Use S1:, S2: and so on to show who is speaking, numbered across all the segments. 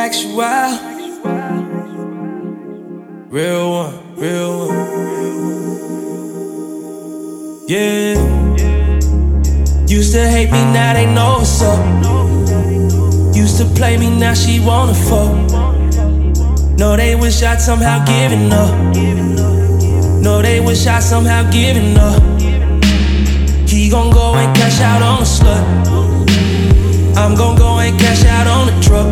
S1: Actual, real one, real one. Yeah. Used to hate me, now they know what's up. Used to play me, now she wanna fuck. No, they wish I'd somehow given up. No, they wish I'd somehow given up. He gon' go and cash out on a slut. I'm gon' go and cash out on a truck.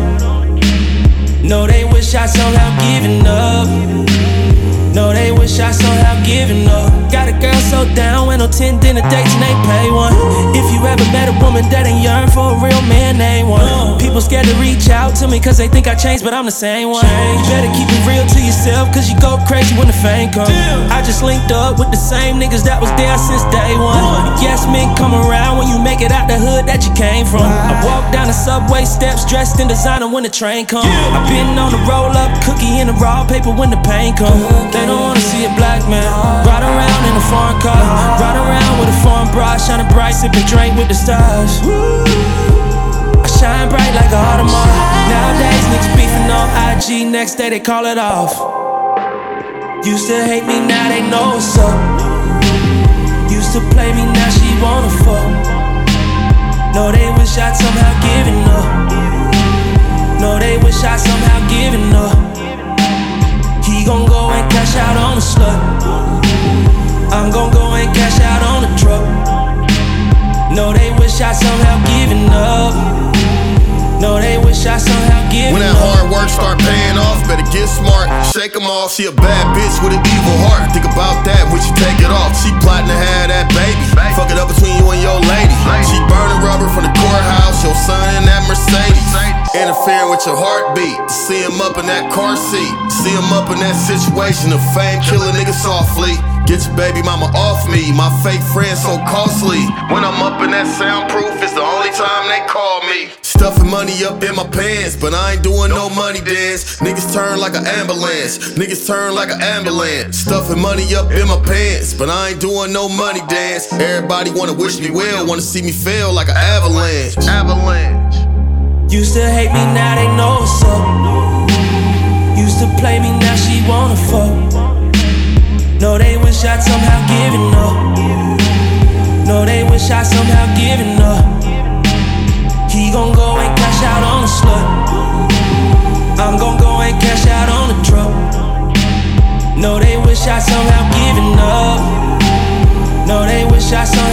S1: No, they wish I somehow given up. No, they wish I somehow given up. Got a girl so down with no 10 dinner dates and they pay one. If you ever met a woman that ain't yearn for a real man, name one. People scared to reach out to me cause they think I changed, but I'm the same one. You better keep it real to yourself cause you go crazy when the fame comes. I just linked up with the same niggas that was there since day one. Yes, men come around when you make it out the hood that you came from. I walk down the subway steps dressed in designer when the train comes. I've been on the roll up, cookie in the raw paper when the pain comes. They don't wanna see a black man ride around in a foreign car, ride around with a foreign bra, shining bright, sipping drink with the stars. I shine bright like a Audemars. Nowadays niggas beefing on IG, next day they call it off. Used to hate me, now they know what's up. Used to play me, now she wanna fuck. No, they wish I'd somehow given up. No, they wish I'd somehow given up. He gon' go and cash out on a slut. I'm gon' go and cash out on a truck. No, they wish I somehow given up. No, they wish I somehow given up.
S2: When that hard work start paying off, better get smart, shake them off. She a bad bitch with an evil heart. Think about that when she take it off. She plotting to have that baby. Fuck it up between you and your lady. She burning rubber from the courthouse, your son in that Mercedes. Interfering with your heartbeat. See him up in that car seat. See him up in that situation of fame, kill a nigga softly. Get your baby mama off me, my fake friend so costly. When I'm up in that soundproof, it's the only time they call me. Stuffing money up in my pants, but I ain't doing no money dance. Niggas turn like an ambulance, niggas turn like an ambulance. Stuffing money up in my pants, but I ain't doing no money dance. Everybody wanna wish me well, wanna see me fail like an avalanche. Avalanche.
S1: Used to hate me, now they know what's up. Used to play me, now she wanna fuck. No, they wish I'd somehow given up. No, they wish I'd somehow given up. He gon' go and cash out on a slut. I'm gon' go and cash out on a truck. No, they wish I'd somehow given up. No, they wish I'd somehow